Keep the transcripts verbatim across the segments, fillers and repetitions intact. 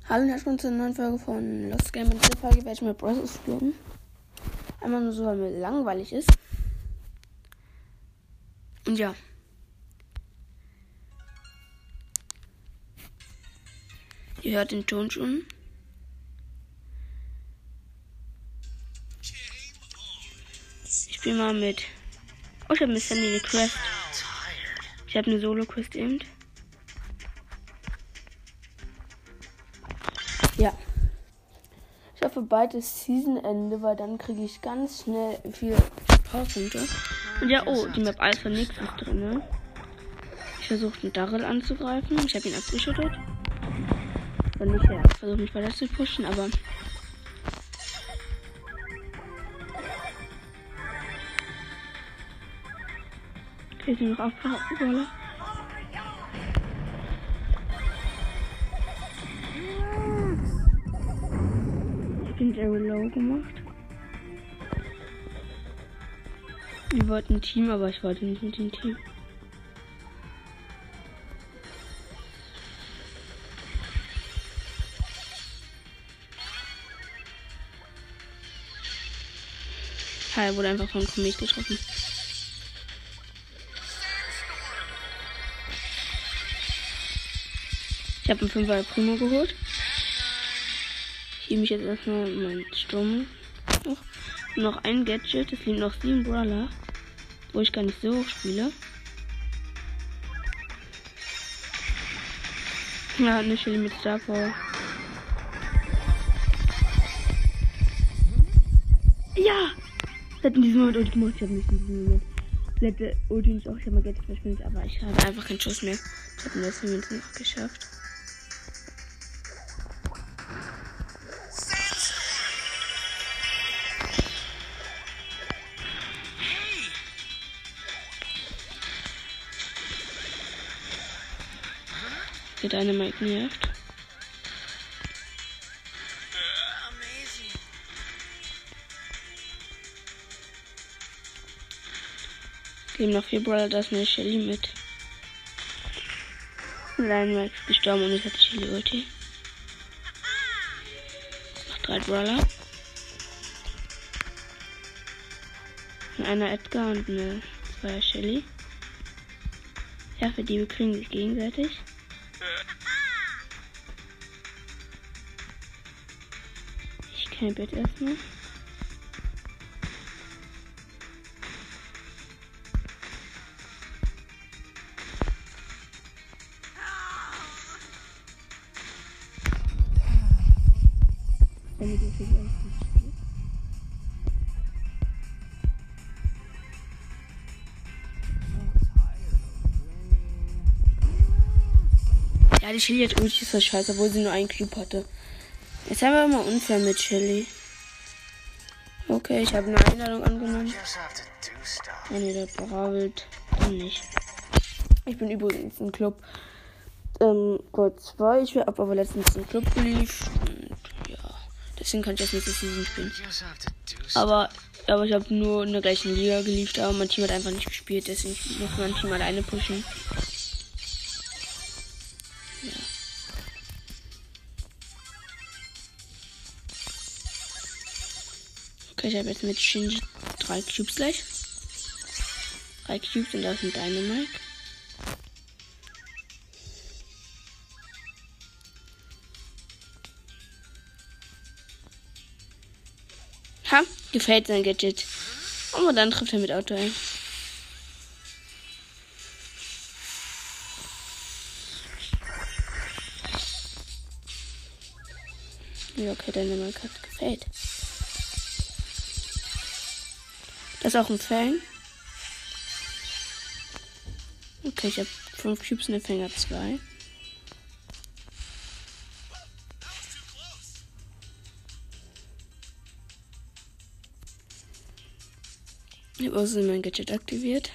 Hallo und herzlich willkommen zur neuen Folge von Lost Game. In dieser Folge werde ich mit Bros. Spielen. Einmal nur so, weil mir langweilig ist. Und ja. Ihr hört den Ton schon. Ich spiele mal mit... Oh, ich habe mit Sandy eine Quest. Ich habe eine Solo-Quest eben. Ja. Ich hoffe bald ist Season-Ende, weil dann kriege ich ganz schnell viele Powerpunkte. Und ja, oh, die Map Alpha Nix ist drin, ne? Ich versuche den Darrell anzugreifen. Ich habe ihn abgeschüttet. Und nicht, ja, ich versuche mich weiter zu pushen, aber... Okay, sie noch aufgeholt. Ich bin sehr low gemacht. Wir wollten ein Team, aber ich wollte nicht mit dem Team. Er wurde einfach von Komet getroffen. Ich habe einen Fünfer Primo geholt. Ich hebe mich jetzt erstmal meinen Sturm noch. Noch ein Gadget. Es liegen noch sieben Brawler. Wo ich gar nicht so hoch spiele. Ja, eine Shelly mit Star Power. Ja! Das hat in diesem Moment Ulti gemacht. Ich habe nicht in diesem Moment. Das hätte Ulti nicht auch. Ich habe mal Gadget verschwendet, aber ich habe einfach keinen Schuss mehr. Ich habe das Moment noch geschafft. Wird eine Mike nervt. Leben noch vier Brawler, da ist eine Shelly mit. Und ein Mike ist gestorben und jetzt hat die Shelly Ulti. Noch drei Brawler. Und einer Edgar und eine zwei Shelly. Ja, für die bekriegen sich gegenseitig. Ich camp jetzt erstmal. Damit ich jetzt erst Ja, die Shelly hat Ulti, ist das scheiße, obwohl sie nur einen Cube hatte. Jetzt haben wir mal unfair mit Shelly. Okay, ich habe eine Einladung angenommen. Oh ne, der bravelt dann nicht. Ich bin übrigens im Club ähm, Gold zwei. Ich habe aber letztens im Club geliefert. Und ja, deswegen kann ich das nächste Season spielen. Aber, aber ich habe nur in der gleichen Liga geliefert, aber mein Team hat einfach nicht gespielt. Deswegen muss mein Team alleine pushen. Ja. Okay, ich habe jetzt mit Shinji drei Cubes gleich. Drei Cubes und das sind Dynamite. Ha, gefällt sein Gadget. Und dann trifft er mit Auto ein. Ja, okay, Dynamite hat gefällt. Das ist auch ein Fang. Okay, ich habe fünf Cubes und der Fang hat zwei. Ich habe also mein Gadget aktiviert.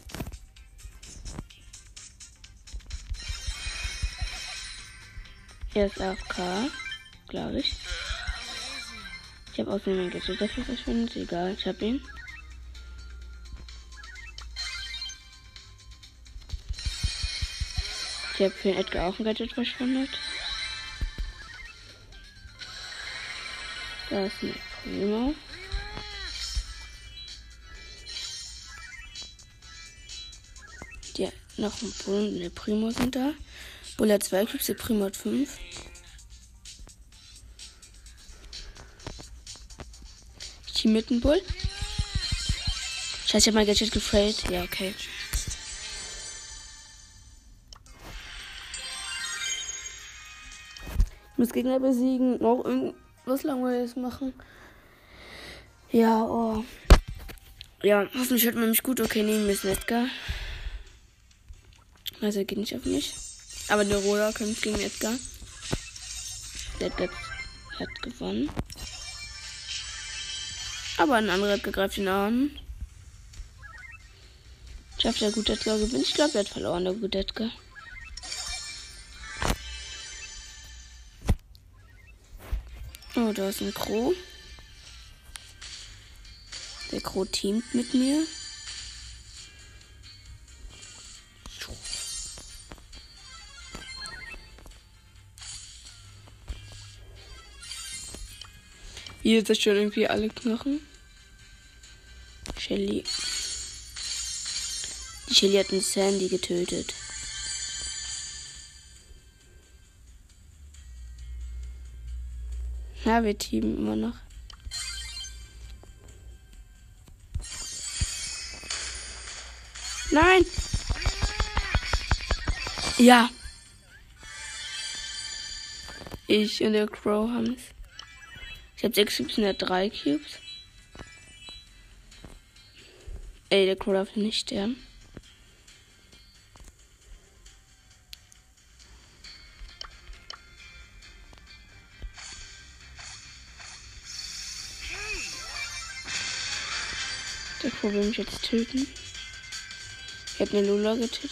Er ist A F K, glaube ich. Ich habe außerdem mein Gadget dafür verschwendet. Egal, ich habe ihn. Ich habe für den Edgar auch ein Gadget verschwendet. Da ist eine Primo. Ja, noch ein Bull und eine Primo sind da. Bull hat zwei Cubes, der Primo hat fünf. Ich team mit dem Bull. Scheiße, ich hab mein Gadget gefailt. Ja, okay. Ich muss Gegner besiegen, noch irgendwas Langweiliges machen. Ja, oh. Ja, hoffentlich hört man mich gut. Okay, neben mir ist Edgar. Also er geht nicht auf mich. Aber der Roller kämpft gegen Edgar. Der Edgar hat gewonnen. Aber ein anderer Edgar greift ihn an. Schafft der gute Edgar gewinnt. Ich glaube, er hat verloren, der gute Edgar. Oh, da ist ein Crow. Der Crow teamt mit mir. Hier zerstören irgendwie alle Knochen. Shelly. Die Shelly hat einen Sandy getötet. Ja, wir teamen immer noch. Nein! Ja. Ich und der Crow haben es. Ich habe sechs Cubes und er hat drei Cubes. Ey, der Crow darf nicht sterben. Der Crow will mich jetzt töten. Ich habe eine Lola getötet.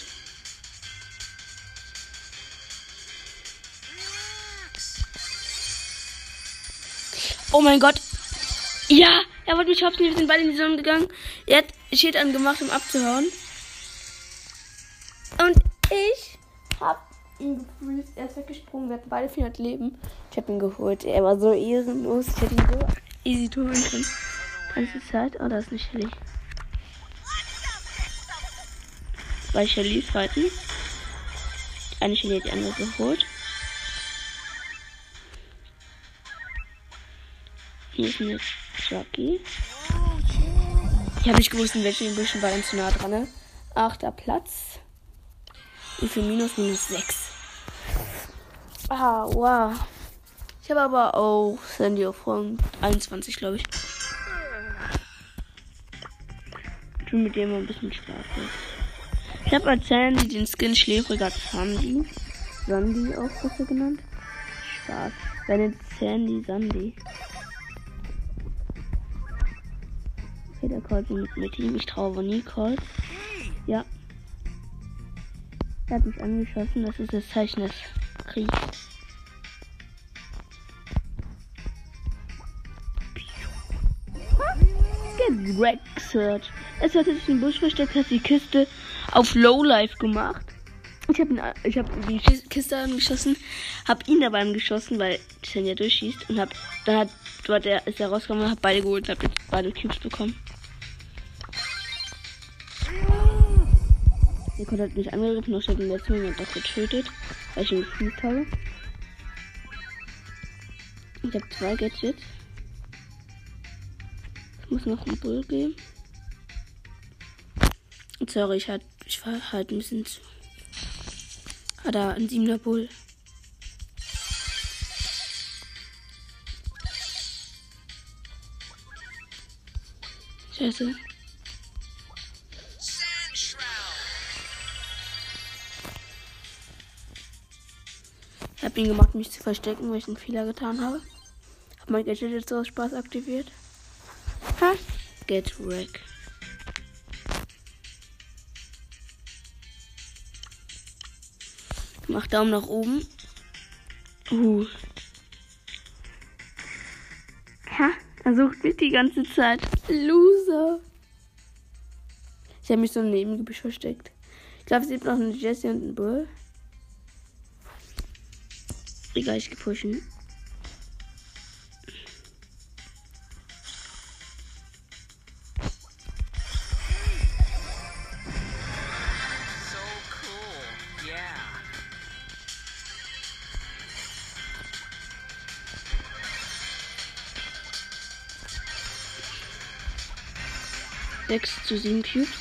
Oh mein Gott. Ja, er wollte mich hopsen. Wir sind beide in die Sonne gegangen. Er hat Schild angemacht, um abzuhauen. Und ich hab ihn gefreezed. Er ist weggesprungen. Wir hatten beide vierhundert Leben. Ich hab ihn geholt. Er war so ehrenlos. Ich hätte ihn so easy tun können. Ganze Zeit. Oh, da ist eine Shelly. Zwei Shellys fighten. Eine Shelly hat die andere geholt. Hier ist eine Jockey. Ich habe nicht gewusst, in welchen Büschen war dann zu nah dran. Ne? Achter Platz. Und für Minus, minus sechs. Ah, wow. Ich habe aber auch Sandy auf Rang einundzwanzig, glaube ich. Ich bin mit dem mal ein bisschen stark. Ich habe als Sandy den Skin schläfriger Sandy. Sandy auch besser genannt. Spaß. Wenn Sandy, Sandy. Okay, der Colt mit mir Team. Ich traue aber nie Colt. Ja. Er hat mich angeschossen. Das ist das Zeichen des Kriegs. Gewechselt. Es hat sich im Busch versteckt, hat die Kiste auf Lowlife gemacht. Ich habe ich hab die Kiste angeschossen, habe ihn dabei angeschossen, weil Chen ja durchschießt und hab dann hat dort er ist er rausgekommen und hab beide geholt und hab jetzt beide Cubes bekommen. Der Colt hat mich angegriffen und ich habe ihn letzten Moment doch getötet, weil ich ihn gefreezed habe. Ich habe zwei Gadgets. Es muss noch einen Bull geben. Und sorry, ich, halt, ich war halt ein bisschen zu. Ah, da ein siebener Bull. Scheiße. Ich hab ihn gemacht, mich zu verstecken, weil ich einen Fehler getan habe. Hab mein Gadget jetzt aus Spaß aktiviert. Ha! Get wreck. Mach Daumen nach oben. Uh. Ha! Er sucht mich die ganze Zeit. Loser. Ich habe mich so neben Gebüsch versteckt. Ich glaube, es gibt noch eine Jessie und einen Bull. Egal, ich geh pushen. sechs zu sieben Cubes.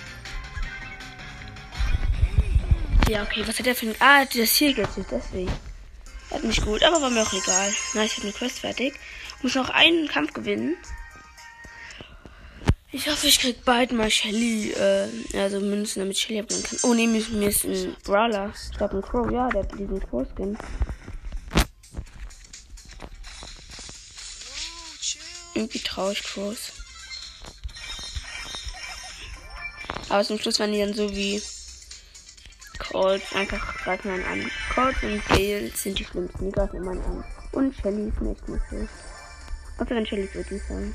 Ja, okay, was hat der für ein... Ah, das hier geht jetzt deswegen. Hat nicht gut, aber war mir auch egal. Nice, ich habe eine Quest fertig. Muss noch einen Kampf gewinnen. Ich hoffe, ich krieg bald mal Shelly, äh, also Münzen, damit Shelly abgeben kann. Oh, nee, mir ist, mir ist ein Brawler. Ich glaube, ein Crow, ja, der hat diesen Crow-Skin. Irgendwie traue ich Crows. Aber zum Schluss waren die dann so wie Colt, einfach greifen einen an. Colt und Gale sind die schlimmsten, die greifen immer an. Und Shelly ist nicht mehr so. Außer wenn Shelly wirklich sagen.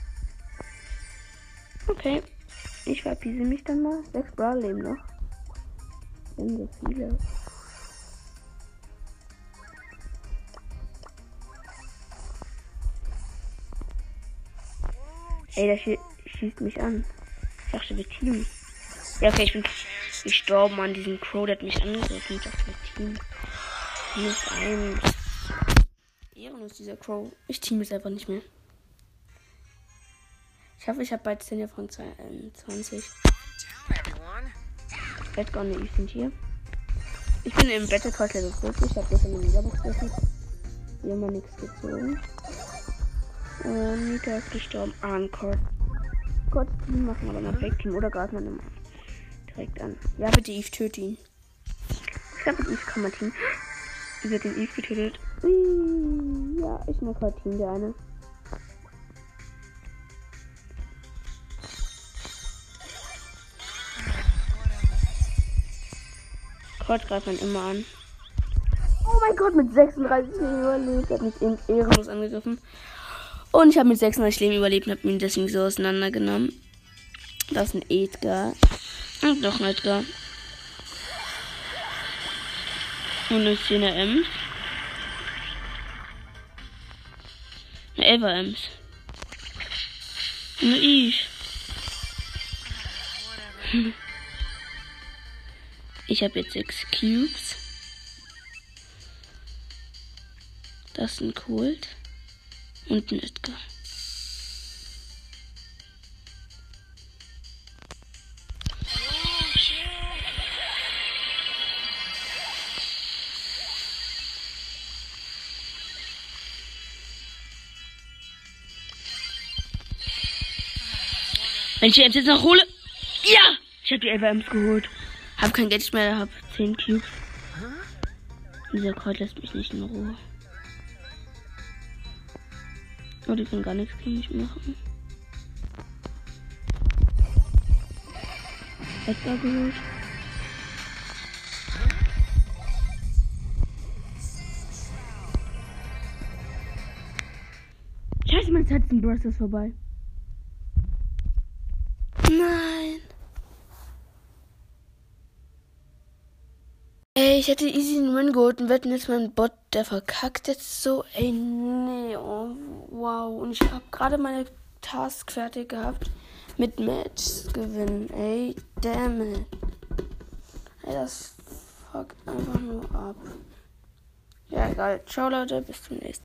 Okay, ich verpiese mich dann mal. Sechs Brawler leben noch. Das sind so viele. Ey, der schie schießt mich an. Ich dachte, wir Team. Ja, okay, ich bin gestorben an diesem Crow, der hat mich angegriffen. Ich dachte, wir Team. Minus eins. Ehrenlos, dieser Crow. Ich team es einfach nicht mehr. Ich hoffe, ich habe bald zehn von zwanzig. Let's go, ne, ich bin hier. Ich bin im Battle Pass Level vierzig. Ich habe gestern eine Megabox geöffnet. Hier haben wir nichts gezogen. Und Nita ist gestorben. Ah, ein Colt. Colt Team machen wir mal Fake Team oder greifen wir nochmal direkt an. Ja, bitte Eve, töte ihn. Ich glaube, mit Eve kann man Team. Sie wird den Eve getötet. Ja, ich mag Colt Team, der eine. Colt greift man immer an. Oh mein Gott, mit sechsunddreißig Leben überlebt. Er hat mich eben ehrenlos angegriffen. Und ich habe mit sechsunddreißig Leben überlebt und habe ihn deswegen so auseinandergenommen. Das ist ein Edgar. Und noch ein Edgar. Und eine zehner Ems. Eine elfer Ems. Eine Eve. Ich habe jetzt sechs Cubes. Das ist ein Colt. Und ein Edgar. Wenn ich die Ems jetzt noch hole. Ja! Ich habe die elf Ems geholt. Hab kein Geld mehr, hab zehn Cubes. Dieser Colt lässt mich nicht in Ruhe. Oh, die können gar nichts gegen mich machen. Edgar geholt. Scheiße, meine Zeit ist in Brawl Stars vorbei. Nein. Ey, ich hätte easy einen Win geholt und wetten jetzt mein Bot, der verkackt jetzt so. Ey, nee, oh, wow. Und ich habe gerade meine Task fertig gehabt mit Match gewinnen. Ey, damn it. Ey, das fuckt einfach nur ab. Ja, egal. Ciao, Leute, bis zum nächsten Mal.